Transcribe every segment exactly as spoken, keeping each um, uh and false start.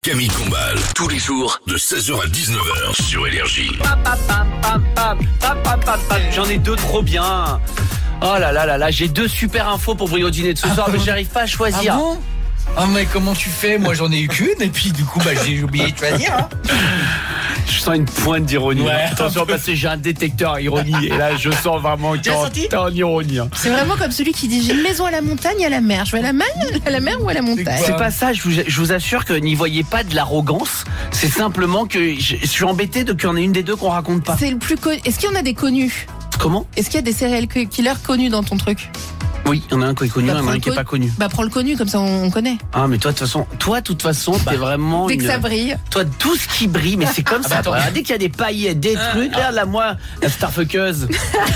Camille Combal, tous les jours de seize heures à dix-neuf heures sur Énergie. Pam, pam, pam, pam, pam, pam, pam, pam, pam. J'en ai deux trop bien. Oh là là là là, j'ai deux super infos pour Brio Dîner de ce soir, mais j'arrive pas à choisir. Ah bon ? Ah mais comment tu fais ? Moi j'en ai eu qu'une et puis du coup bah j'ai oublié de choisir. Hein. Je sens une pointe d'ironie. Ouais, attention parce que j'ai un détecteur à ironie et là je sens vraiment que t'es en ironie. Hein. C'est vraiment comme celui qui dit j'ai une maison à la montagne, à la mer. Je vais à la mer, à la mer ou à la montagne. C'est pas ça, je vous, je vous assure que n'y voyez pas de l'arrogance. C'est simplement que je, je suis embêté de qu'il y en ait une des deux qu'on raconte pas. C'est le plus connu. Est-ce qu'il y en a des connus ? Comment ? Est-ce qu'il y a des serial killers connus dans ton truc ? Oui, il y en a un qui est connu, bah, il y en a un qui est pas connu. Bah prends le connu, comme ça on connaît. Ah mais toi de toute façon, toi de toute façon, bah, t'es vraiment dès une... que ça brille. Toi tout ce qui brille, mais c'est comme ah ça. bah, Voilà, dès qu'il y a des paillettes, des trucs, regarde la moi, la starfuckeuse.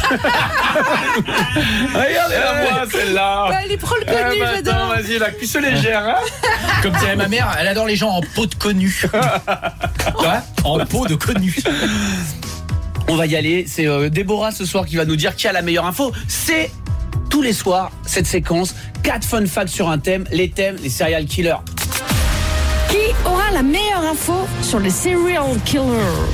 Regardez-la moi celle-là. Bah, allez, prends le connu, eh bah, j'adore. attends, vas-y, la cuisse légère. Hein. Comme dirait ma mère, elle adore les gens en peau de connu. Quoi ? En peau de connu. On va y aller, c'est euh, Déborah ce soir qui va nous dire qui a la meilleure info. C'est tous les soirs cette séquence, quatre fun facts sur un thème, les thèmes, les serial killers. Qui aura la meilleure info sur les serial killers ?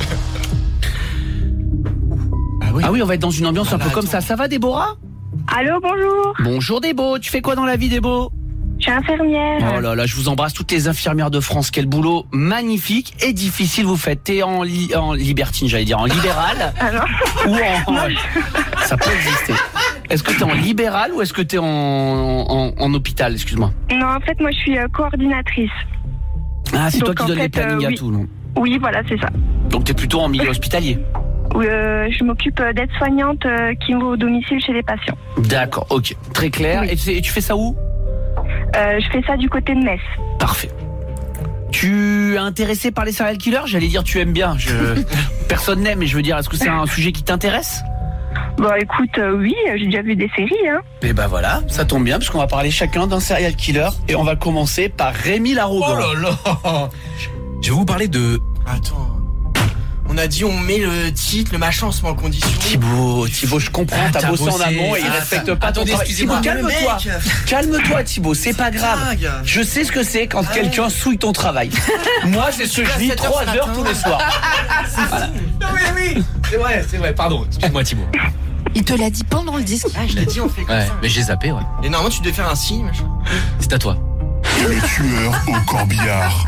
Ah oui. Ah oui, on va être dans une ambiance Ah un peu là, comme attends. ça. Ça va Déborah ? Allô, bonjour. Bonjour Débo, tu fais quoi dans la vie Débo ? Je suis infirmière. Oh là là, je vous embrasse toutes les infirmières de France. Quel boulot magnifique et difficile vous faites. T'es en, li- en libertine, j'allais dire, en libéral Ah non. ou en... Ça peut exister. Est-ce que t'es en libéral ou est-ce que t'es en, en, en hôpital, excuse-moi ? Non, en fait, moi, je suis euh, coordinatrice. Ah, c'est Donc, toi qui en donnes les fait, plannings euh, à oui. tout, non ? Oui, voilà, c'est ça. Donc t'es plutôt en milieu hospitalier. Euh, je m'occupe euh, d'aide-soignante euh, qui va au domicile chez les patients. D'accord, ok, très clair. Oui. Et, tu, et tu fais ça où ? Euh, je fais ça du côté de Metz. Parfait. Tu es intéressé par les serial killers ? J'allais dire tu aimes bien. Je... Personne n'aime, mais je veux dire, est-ce que c'est un sujet qui t'intéresse ? Bon, écoute, euh, oui, j'ai déjà vu des séries, hein. Et ben voilà, ça tombe bien parce qu'on va parler chacun d'un serial killer et on va commencer par Rémi Larogant. Oh là là. Je vais vous parler de... Attends. On a dit on met le titre, le machin, on se met en condition. Thibaut, Thibaut, je comprends, Ah, t'as t'as bossé en bossé. amont et il Ah, respecte ça- pas ton Attendez, travail. excusez-moi. Thibaut, calme-toi. Mec. Calme-toi Thibaut, c'est pas grave. dingue. Je sais ce que c'est quand quelqu'un souille ton travail. Moi, c'est ce que je vis sept heures trois ce heures matin. tous les soirs. Non oui, oui. C'est vrai, c'est vrai. Pardon, excuse-moi Thibaut. Il te l'a dit pendant le disque. Ah, je l'ai dit, on fait comme Ouais, ça. mais j'ai zappé, ouais. Et normalement, tu devais faire un signe, machin. C'est à toi. Le tueur au corbillard.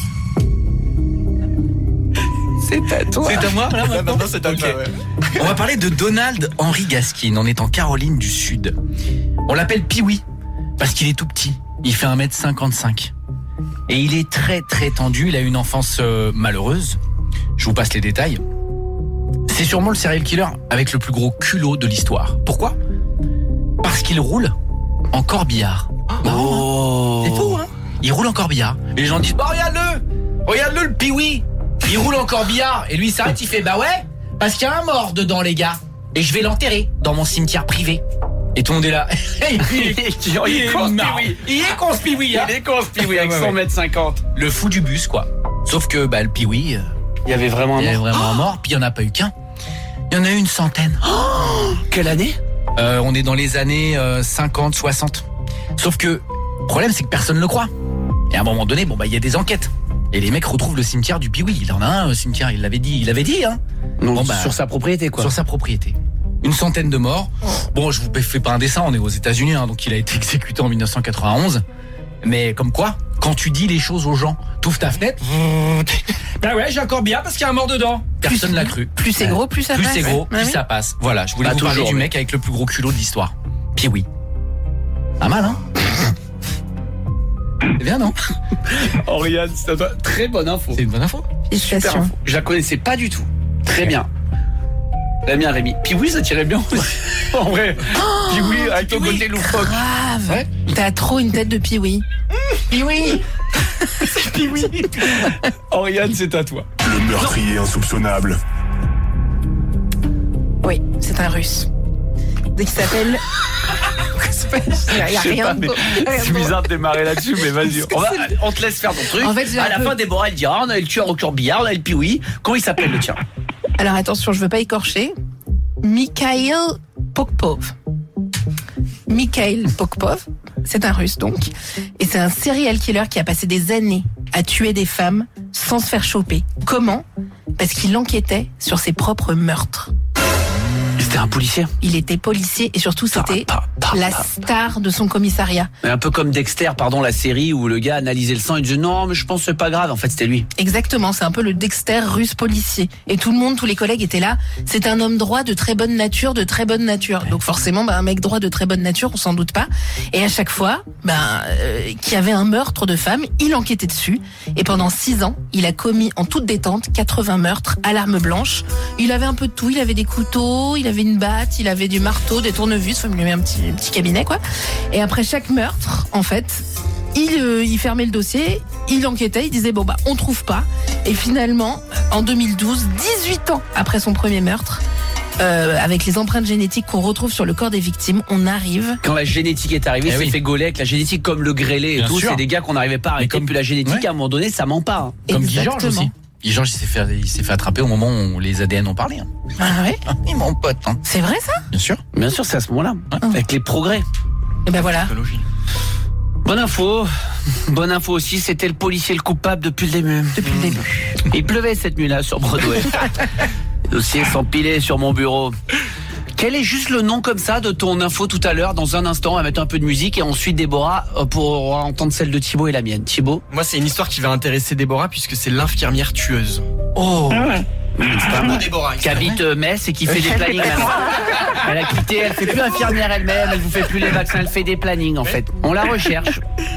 C'est à toi. C'est à moi là maintenant. maintenant, c'est à Ok. toi, ouais. On va parler de Donald Henry Gaskin. On est en Caroline du Sud. On l'appelle Pee-wee parce qu'il est tout petit. Il fait un mètre cinquante-cinq. Et il est très très tendu. Il a une enfance euh, malheureuse. Je vous passe les détails. C'est sûrement le serial killer avec le plus gros culot de l'histoire. Pourquoi ? Parce qu'il roule en corbillard. Oh. C'est fou, hein ? Il roule en corbillard. Et les gens disent, bah regarde-le, regarde-le le Pee-wee. Il roule en corbillard. Et lui il s'arrête, il fait, bah ouais, parce qu'il y a un mort dedans les gars. Et je vais l'enterrer dans mon cimetière privé. Et tout le monde est là. il est, Il est con, ce marrant. Pee-wee. Il est con ce Pee-wee, hein. Il est con ce Pee-wee avec Ouais, cent ouais. mètres cinquante. Le fou du bus quoi. Sauf que bah le Pee-wee, euh, Il y avait vraiment il y un avait mort. vraiment un mort. Puis il y en a pas eu qu'un. Il y en a eu une centaine. Quelle année ? Euh, on est dans les années euh, cinquante, soixante. Sauf que le problème c'est que personne ne le croit. Et à un moment donné, bon bah il y a des enquêtes. Et les mecs retrouvent le cimetière du Pee-wee. Il en a un, le cimetière, il l'avait dit, il l'avait dit, hein. Non, Bon, bah, sur sa propriété quoi. Sur sa propriété. Une centaine de morts. Bon, je vous fais pas un dessin, on est aux États-Unis, hein, donc il a été exécuté en dix-neuf cent quatre-vingt-onze. Mais comme quoi, quand tu dis les choses aux gens, t'ouvres ta fenêtre. Ben ouais, j'ai encore bien parce qu'il y a un mort dedans. Personne l'a cru. Plus c'est gros, plus ça Plus passe. c'est gros, Ouais, plus oui. ça passe. Voilà, je voulais Bah, vous parler toujours, du oui. mec avec le plus gros culot de l'histoire. Pee-wee. Pas mal, hein? C'est bien, non? Oriane, c'est à toi. Très bonne info. C'est une bonne info. Super Félicitations. info. Je la connaissais pas du tout. Très bien. Très bien Rémi. Puis oui, ça tirait bien aussi. En vrai. Puis oui, avec ton côté loufoque. Grave. Ouais. T'as trop une tête de Pee-wee. Pee-wee. Puis oui. Oriane, c'est à toi. Le meurtrier insoupçonnable. Oui, c'est un russe. Dès qu'il s'appelle. Il y a Je sais rien pas, de mais beau. c'est bizarre de démarrer là-dessus, mais vas-y. On, va- on te laisse faire ton truc. En fait, j'ai à un la peu- fin, Déborah, elle dira, on a le tueur au corbillard, on a le Pee-wee. Comment il s'appelle le tien ? Alors attention, je veux pas écorcher. Mikhail Pokpov. Mikhail Pokpov, c'est un russe donc. Et c'est un serial killer qui a passé des années à tuer des femmes sans se faire choper. Comment ? Parce qu'il enquêtait sur ses propres meurtres. C'était un policier. Il était policier et surtout c'était Pa, pa, pa, la pa. star de son commissariat. Un peu comme Dexter, pardon, la série où le gars analysait le sang et disait non, mais je pense que c'est pas grave. En fait, c'était lui. Exactement, c'est un peu le Dexter russe policier. Et tout le monde, tous les collègues étaient là. C'est un homme droit de très bonne nature, de très bonne nature. Donc forcément, bah, un mec droit de très bonne nature, on s'en doute pas. Et à chaque fois, bah, euh, qu'il y avait un meurtre de femme, il enquêtait dessus. Et pendant six ans, il a commis en toute détente quatre-vingts meurtres à l'arme blanche. Il avait un peu de tout. Il avait des couteaux, il avait une batte, il avait du marteau, des tournevis. Enfin, il lui avait un petit, un petit cabinet, quoi. Et après chaque meurtre, en fait, il, euh, il fermait le dossier, il enquêtait, il disait bon bah on trouve pas. Et finalement, en deux mille douze, dix-huit ans après son premier meurtre, euh, avec les empreintes génétiques qu'on retrouve sur le corps des victimes, on arrive. Quand la génétique est arrivée, Eh c'est oui. fait gauler avec la génétique comme le grêlé et Bien tout. sûr. C'est des gars qu'on n'arrivait pas à arrêter. comme- Puis la génétique, Ouais. à un moment donné, ça ment pas. hein. Comme Guy Georges Exactement. aussi. Guy Georges, il s'est fait, il s'est fait attraper au moment où les A D N ont parlé. Hein. Ah ouais, Et mon pote, hein. c'est vrai ça? Bien sûr. Bien sûr, c'est à ce moment-là. Avec les progrès. Et ben voilà. Technologie. Bonne info. Bonne info aussi, c'était le policier le coupable depuis le début. Depuis le début. Il pleuvait cette nuit-là sur Broadway. Les dossiers s'empilaient sur mon bureau. Quel est juste le nom comme ça de ton info tout à l'heure? Dans un instant, on va mettre un peu de musique et ensuite Déborah euh, pour entendre celle de Thibaut et la mienne. Thibaut? Moi, c'est une histoire qui va intéresser Déborah puisque c'est l'infirmière tueuse. Oh, C'est un mot, Déborah. qui habite euh, Metz et qui fait des plannings maintenant. Elle a quitté, elle fait plus infirmière elle-même, elle vous fait plus les vaccins, elle fait des plannings en fait. On la recherche.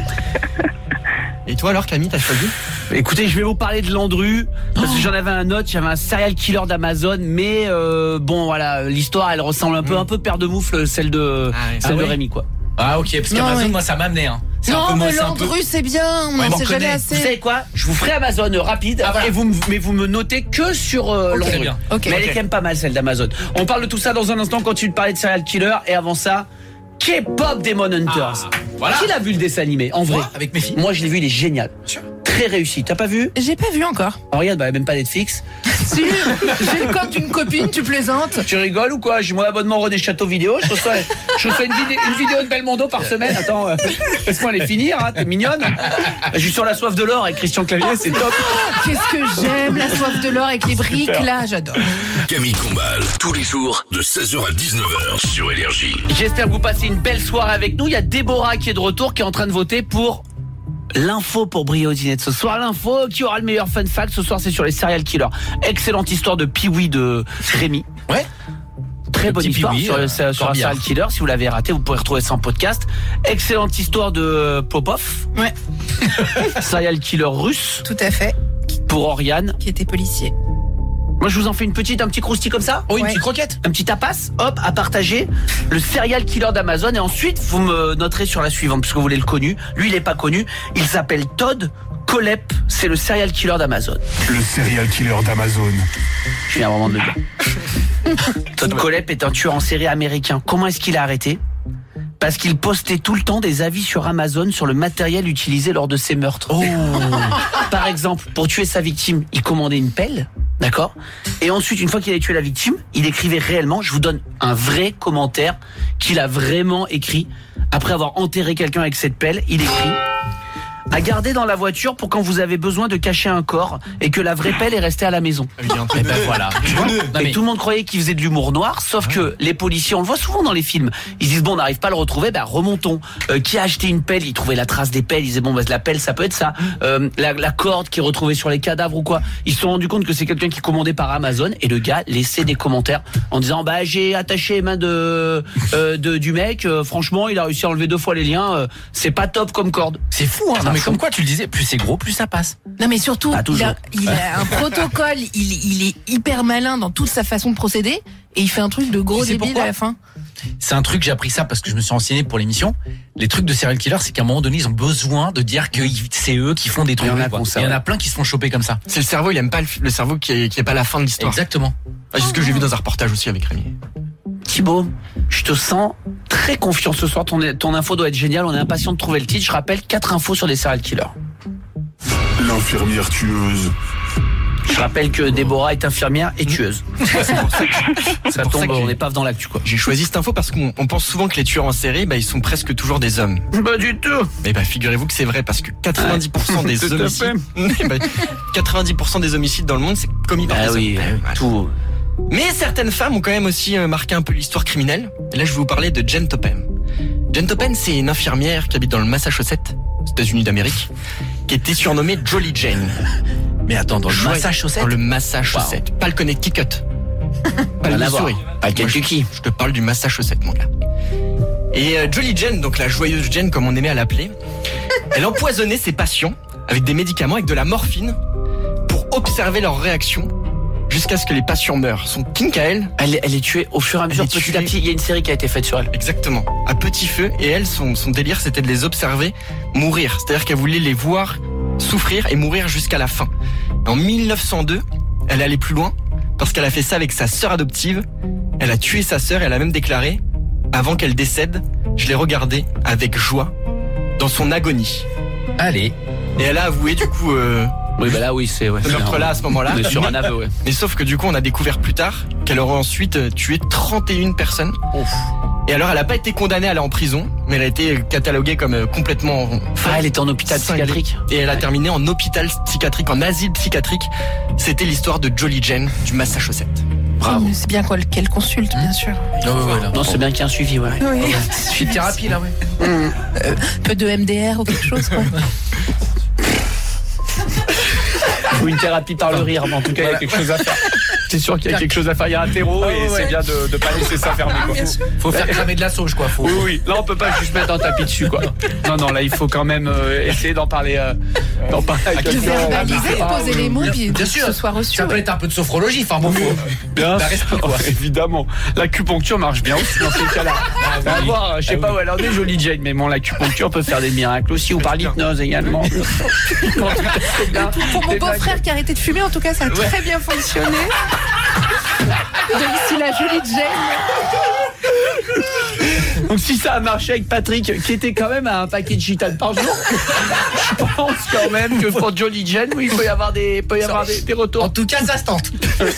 Et toi alors, Camille, t'as choisi? Écoutez, je vais vous parler de Landru parce que j'en avais un autre, j'avais un serial killer d'Amazon, mais euh, bon voilà, l'histoire elle ressemble un peu, un peu paire de moufle, celle de, Ah ouais. celle Ah de ouais. Rémi quoi. Ah ok, parce Non, qu'Amazon, ouais. moi, ça m'a amené. Hein. C'est un peu Non moi, mais c'est un peu- Landru c'est bien, on Ouais, en on sait jamais connaît. Vous assez. savez quoi? Je vous ferai Amazon euh, rapide, Ah, voilà. et vous, me- mais vous me notez que sur euh, Ok, Landru. très bien. Ok. Mais elle est quand même pas mal celle d'Amazon. On parle de tout ça dans un instant, on continue de parler de serial killer, et avant ça, K-pop Demon Hunters. Ah, voilà. Qui l'a vu le dessin animé en vrai? Moi, avec mes filles. Moi je l'ai vu, il est génial. sûr. Très réussi. T'as pas vu? J'ai pas vu encore. Oh, regarde, bah, même pas Netflix. Si, j'ai le code d'une copine, tu plaisantes. Tu rigoles ou quoi? J'ai mon abonnement René Château vidéo. Je reçois, je reçois une, vidéo, une vidéo de Belmondo par semaine. Attends, euh, laisse-moi les finir. Hein, t'es mignonne. Je suis sur la soif de l'or avec Christian Clavier. C'est top. Qu'est-ce que j'aime la soif de l'or avec les briques là, j'adore. Camille Combal, tous les jours de seize heures à dix-neuf heures sur Énergie. J'espère que vous passez une belle soirée avec nous. Il y a Déborah qui est de retour, qui est en train de voter pour l'info pour briller au dîner de ce soir. L'info qui aura le meilleur fun fact ce soir, c'est sur les serial killers. Excellente histoire de Pee-wee de Rémi. Ouais. Très Le bonne petit histoire Pee-wee, sur, euh, sur un Corbillard. serial killer. Si vous l'avez raté, vous pourrez retrouver ça en podcast. Excellente histoire de Popov. Ouais, Serial killer russe tout à fait. pour Oriane. Qui était policier. Moi, je vous en fais une petite, un petit croustillant comme ça. Oh, une Ouais. petite croquette. Un petit tapas, hop, à partager. Le serial killer d'Amazon. Et ensuite, vous me noterez sur la suivante, puisque vous voulez le connu. Lui, il n'est pas connu. Il s'appelle Todd Kollep. C'est le serial killer d'Amazon. Le serial killer d'Amazon. Je viens vraiment de le dire. Todd Kollep est un tueur en série américain. Comment est-ce qu'il a arrêté? Parce qu'il postait tout le temps des avis sur Amazon sur le matériel utilisé lors de ses meurtres. Oh. Par exemple, pour tuer sa victime, il commandait une pelle, d'accord? Et ensuite, une fois qu'il avait tué la victime, il écrivait réellement, je vous donne un vrai commentaire qu'il a vraiment écrit. Après avoir enterré quelqu'un avec cette pelle, il écrit: à garder dans la voiture pour quand vous avez besoin de cacher un corps et que la vraie pelle est restée à la maison. Il y a un peu Et de- ben voilà. Tu vois. Non, Et mais- tout le monde croyait qu'il faisait de l'humour noir, sauf que les policiers, on le voit souvent dans les films, ils disent bon, on n'arrive pas à le retrouver, bah remontons. Euh, qui a acheté une pelle? Ils trouvaient la trace des pelles, ils disaient bon, bah la pelle ça peut être ça. Euh, la, la corde qui est retrouvée sur les cadavres ou quoi. Ils se sont rendus compte que c'est quelqu'un qui commandait par Amazon, et le gars laissait des commentaires en disant bah j'ai attaché les mains de, euh, de du mec, euh, franchement il a réussi à enlever deux fois les liens, euh, c'est pas top comme corde. C'est fou, hein. Non, mais comme quoi, tu le disais, plus c'est gros, plus ça passe. Non mais surtout, Pas il toujours. a, il a un protocole, il, il est hyper malin dans toute sa façon de procéder et il fait un truc de gros Tu sais débile pourquoi à la fin. C'est un truc, j'ai appris ça parce que je me suis renseigné pour l'émission. Les trucs de serial killer, c'est qu'à un moment donné, ils ont besoin de dire que ils- c'est eux qui font des trucs. Il y en a quoi. qui ont ça, Il y en ouais. a plein qui se font choper comme ça. C'est le cerveau, il aime pas le, le cerveau qui est, qui est pas la fin de l'histoire. Exactement. Ah, c'est ce que j'ai vu dans un reportage aussi avec Rémi. Thibaut, je te sens très confiant ce soir, ton, ton info doit être géniale, on est impatient de trouver le titre. Je rappelle quatre infos sur les serial killers. L'infirmière tueuse. Je rappelle que Déborah est infirmière et tueuse. C'est pour ça que, Ça pour ça tombe, que on j'ai- n'est pas dans l'actu quoi. j'ai choisi cette info parce qu'on on pense souvent que les tueurs en série, bah, ils sont presque toujours des hommes. Pas du tout. Mais bah, figurez-vous que c'est vrai parce que quatre-vingt-dix pour cent des Tout à homicides, Eh bah, quatre-vingt-dix pour cent des homicides dans le monde, c'est commis par Ah des oui, hommes. euh, Voilà. tout. Mais certaines femmes ont quand même aussi euh, marqué un peu l'histoire criminelle. Et là, je vais vous parler de Jen Topham. Jen Topham, c'est une infirmière qui habite dans le Massachusetts, aux États-Unis d'Amérique, qui était surnommée Jolly Jane. Mais attends, dans le Joie- Massachusetts. Dans le Massachusetts. Pas le Connecticut. Pas le Rien à voir. Missouri. Pas le Moi, je- Kentucky. Je te parle du Massachusetts, mon gars. Et euh, Jolly Jane, donc la joyeuse Jane, comme on aimait à l'appeler, elle empoisonnait ses patients avec des médicaments, avec de la morphine, pour observer leurs réactions jusqu'à ce que les patients meurent. Son kink à elle, Elle, elle est tuée au fur et à mesure, Elle est petit tuée. à petit. Il y a une série qui a été faite sur elle. exactement, à petit feu, et elle, son, son délire, c'était de les observer mourir. C'est-à-dire qu'elle voulait les voir souffrir et mourir jusqu'à la fin. En mille neuf cent deux, elle est allée plus loin, parce qu'elle a fait ça avec sa sœur adoptive. Elle a tué sa sœur, elle a même déclaré, avant qu'elle décède, je l'ai regardée avec joie, dans son agonie. Allez. Et elle a avoué, du coup, euh, Oui, bah là, oui, c'est. Ouais, ce meurtre-là, à ce moment-là. On est sur un aveu, ouais. Mais sauf que du coup, on a découvert plus tard qu'elle aurait ensuite euh, tué trente et une personnes. Et alors, elle n'a pas été condamnée à aller en prison, mais elle a été cataloguée comme euh, complètement Ah, elle était en hôpital cinglée. psychiatrique. Et elle a Ouais. terminé en hôpital psychiatrique, en asile psychiatrique. C'était l'histoire de Jolly Jane du Massachusetts. Bravo. C'est bien quoi, qu'elle consulte, bien sûr. Ah ouais, ouais, là. Non, c'est bien qu'il y ait un suivi, ouais. Oui. Je suis de thérapie là, ouais. Un peu de M D R ou quelque chose, quoi. Ou une thérapie par le rire, mais en tout cas, il y a quelque chose à faire. C'est sûr qu'il y a quelque chose à faire. Il y a un terreau Ah et ouais, c'est ouais. bien de ne pas laisser ça fermer. Quoi. Faut faire cramer de la sauge, quoi. Faut... Oui, oui. Là, on peut pas juste mettre un tapis dessus, quoi. Non, non, là, il faut quand même euh, essayer d'en parler, euh, d'en parler avec De quelqu'un. verbaliser, de Ah, poser oui, les mots, bien- puis bien que sûr. ce soit reçu. Ça peut ouais. être un peu de sophrologie, enfin bon, faut... Bien La sûr, respire, quoi. évidemment. L'acupuncture marche bien aussi dans ces cas-là. On va voir, je sais pas où elle en est, Jolie Jane, mais bon, l'acupuncture peut faire des miracles aussi, ou par l'hypnose également. En tout cas, c'est bien. Pour mon C'est bien. beau-frère qui a arrêté de fumer, en tout cas, ça a très bien fonctionné. Donc, si la jolie Jane. Donc si ça a marché avec Patrick, qui était quand même à un paquet de gitane par jour, je pense quand même que pour Jolly Jane, oui, il peut y avoir des, peut y avoir des, des En retours. tout cas, ça se tente.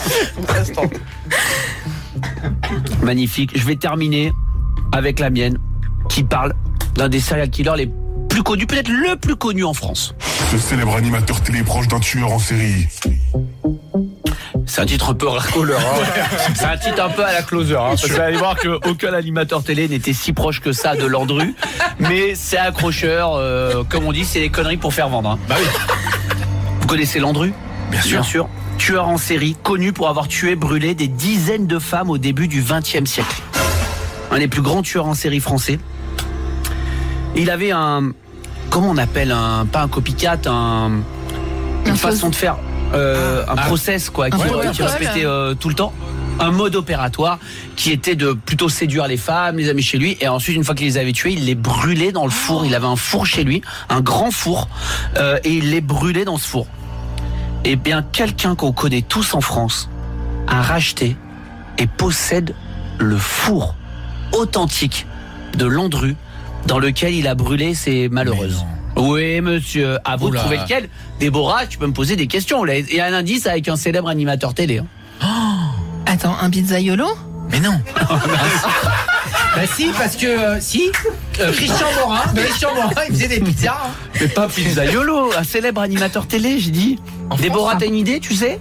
Magnifique. Je vais terminer avec la mienne, qui parle d'un des serial killers les plus connus, peut-être le plus connu en France. Ce célèbre animateur télé proche d'un tueur en série. C'est un titre un peu racoleur. Hein. C'est un titre un peu à la closer. Hein, parce que vous allez voir qu'aucun animateur télé n'était si proche que ça de Landru. Mais c'est accrocheur. Euh, comme on dit, c'est des conneries pour faire vendre. Hein. Bah oui. Vous connaissez Landru ? Bien sûr. Bien sûr. Tueur en série, connu pour avoir tué, brûlé des dizaines de femmes au début du vingtième siècle. Un des plus grands tueurs en série français. Il avait un... Comment on appelle un... Pas un copycat, un... Une Un façon faux- de faire... Euh, un Ah. process, quoi, qui, protocole. qui répétait euh, tout le temps. Un mode opératoire qui était de plutôt séduire les femmes, les amis chez lui, et ensuite, une fois qu'il les avait tués, il les brûlait dans le four. Il avait un four chez lui, un grand four, euh, et il les brûlait dans ce four. Eh bien, quelqu'un qu'on connaît tous en France a racheté et possède le four authentique de Landru dans lequel il a brûlé ses malheureuses. Oui, monsieur. À vous de Oula. trouver lequel. Déborah, tu peux me poser des questions. Là. Et un indice avec un célèbre animateur télé. hein. Attends, un pizzaiolo? Mais non. Bah si, parce que euh, si euh, Christian Morin, Christian Morin, il faisait des pizzas. Hein. Mais pas Pizzaiolo, un célèbre animateur télé, j'ai dit. Déborah, t'as une idée, tu sais?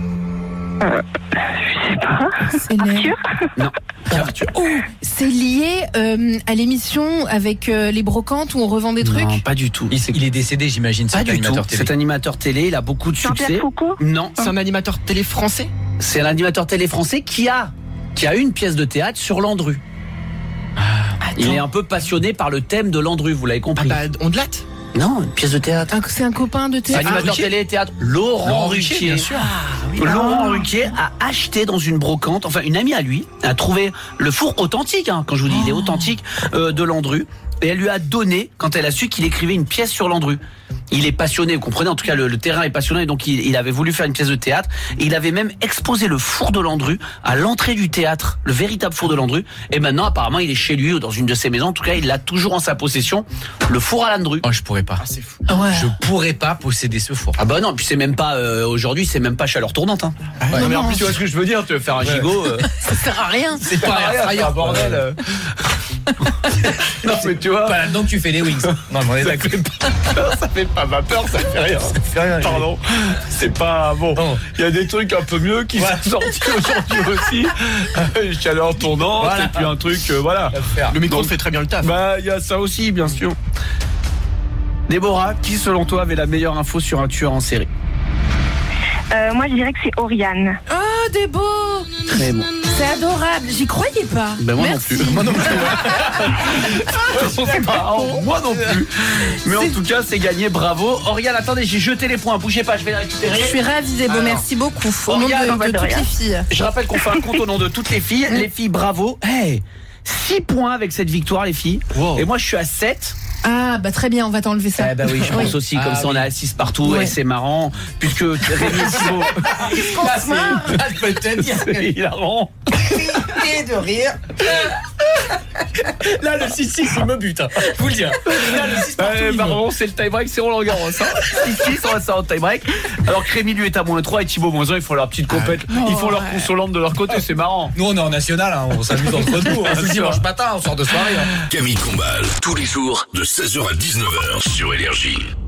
C'est le- Non. Arthur. Oh, c'est lié euh, à l'émission avec euh, les brocantes où on revend des trucs? Non, pas du tout. Il, il est décédé, j'imagine, Pas cet du tout. animateur télé. Cet animateur télé, il a beaucoup de Jean-Pierre succès. Foucault? Non, C'est un animateur télé français. c'est un animateur télé français qui a qui a une pièce de théâtre sur Landru. Il est un peu passionné par le thème de Landru, vous l'avez Ah compris. bah, on date. Non, une pièce de théâtre. Un- C'est un copain de théâtre. Animateur Ruquier télé et théâtre. Laurent, Laurent Ruquier. Ruquier, bien sûr. Laurent Ruquier a acheté dans une brocante, enfin une amie à lui, a trouvé le four authentique, hein, quand je vous dis il est authentique, euh, de Landru. et elle lui a donné, quand elle a su qu'il écrivait une pièce sur Landru. Il est passionné, vous comprenez, en tout cas le, le terrain est passionnant, et donc il, il avait voulu faire une pièce de théâtre, et il avait même exposé le four de Landru à l'entrée du théâtre, le véritable four de Landru, et maintenant apparemment il est chez lui ou dans une de ses maisons, en tout cas il l'a toujours en sa possession, le four à Landru. Oh, je pourrais pas. Ah, c'est fou. Ouais. Je pourrais pas posséder ce four. Ah bah non, puis c'est même pas euh, aujourd'hui, c'est même pas chaleur tournante. Hein. Ouais. non, mais en non. plus tu vois ce que je veux dire, tu veux faire un gigot. Euh... Ça sert à rien. C'est pas c'est un bordel. euh. non mais tu vois. Pas là-dedans que tu fais les wings. Non, mais on est d'accord. Ça fait pas ma peur, ça fait rien. Ça fait rien. Pardon, c'est pas bon. Bon. Il y a des trucs un peu mieux qui Voilà. sont sortis aujourd'hui aussi. Une chaleur tournante Voilà. et puis un truc, euh, voilà. Le micro Donc, fait très bien le taf. Bah, il y a ça aussi, bien sûr. Déborah, qui selon toi avait la meilleure info sur un tueur en série? Euh, moi, je dirais que c'est Oriane. Oh, des beaux. Très bon. C'est adorable. J'y croyais pas. Ben moi Merci. non plus. Moi non plus. C'est marrant. Moi non plus. Mais en tout cas, c'est gagné. Bravo. Oriane, attendez, j'ai jeté les points. Bougez pas, je vais les récupérer. Je suis ravie, Débo. Alors, Merci beaucoup. Au nom Oriane, de, on va de de toutes rien. les filles. Je rappelle qu'on fait un compte au nom de toutes les filles. Les filles, bravo. Hey, six points avec cette victoire, les filles. Wow. Et moi, je suis à sept. Ah, bah très bien, on va t'enlever ça. Eh ben oui, je pense aussi, comme Ah ça on oui. est à six partout, Ouais. et c'est marrant, puisque Rémi et Thibaut, Là, c'est- là, je peux te dire que c'est hilarant. et de rire. Là, le six six, il me bute. Hein. Je vous le dis. Là, le six partout, Ouais, il bah, me- vraiment, c'est le tie-break, c'est Roland Garros. Hein. six six, on va ça en tie-break. Alors que Rémi lui est à moins trois et Thibaut moins un, ils font leur petite compète. Ils font leur ouais. consolante de leur côté, c'est marrant. Nous, on est en national, hein. On s'amuse entre nous. Bien Le sûr. dimanche matin, on sort de soirée. Hein. Camille Combal, tous les jours de seize heures à dix-neuf heures sur Énergie.